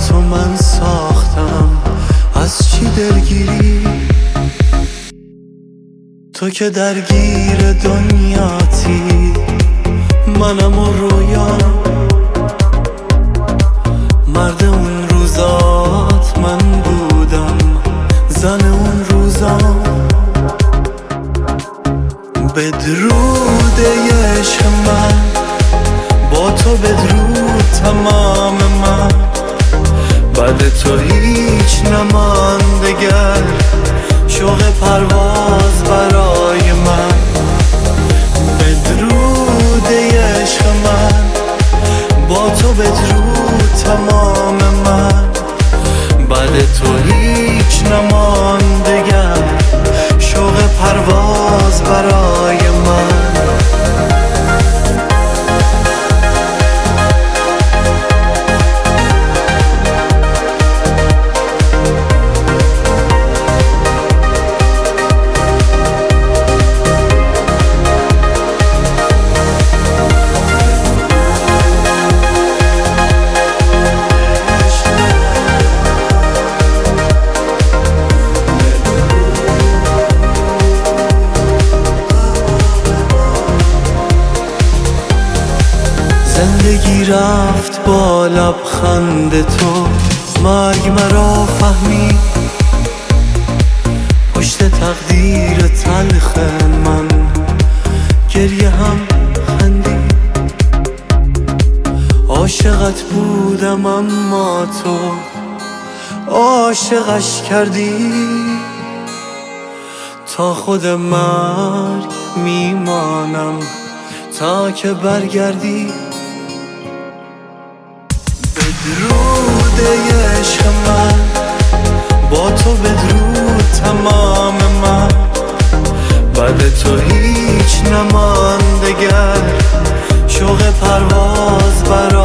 تو من ساختم، از چی دلگیری؟ تو که درگیر دنیاتی، منم و رویام، مرد اون روزات من بودم، زن اون روزام. بدرود عشق من، با تو بدرود تمام من، بعد تو هیچ نماند دگر، شوق پرواز برای من. بدرود عشق من، با تو بدرود تمام من، بعد تو هیچ نماند دگر، شوق پرواز برای من. زندگی رفت با لبخند تو، مرگ مرا فهمی، پشت تقدیر تلخ من گریه هم خندی. عاشقت بودم اما تو عاشقش کردی، تا خود مرگ میمانم تا که برگردی. بدرود عشق من، با تو بدرود تمام من، بعد تو هیچ نماند دگر، شوق پرواز برای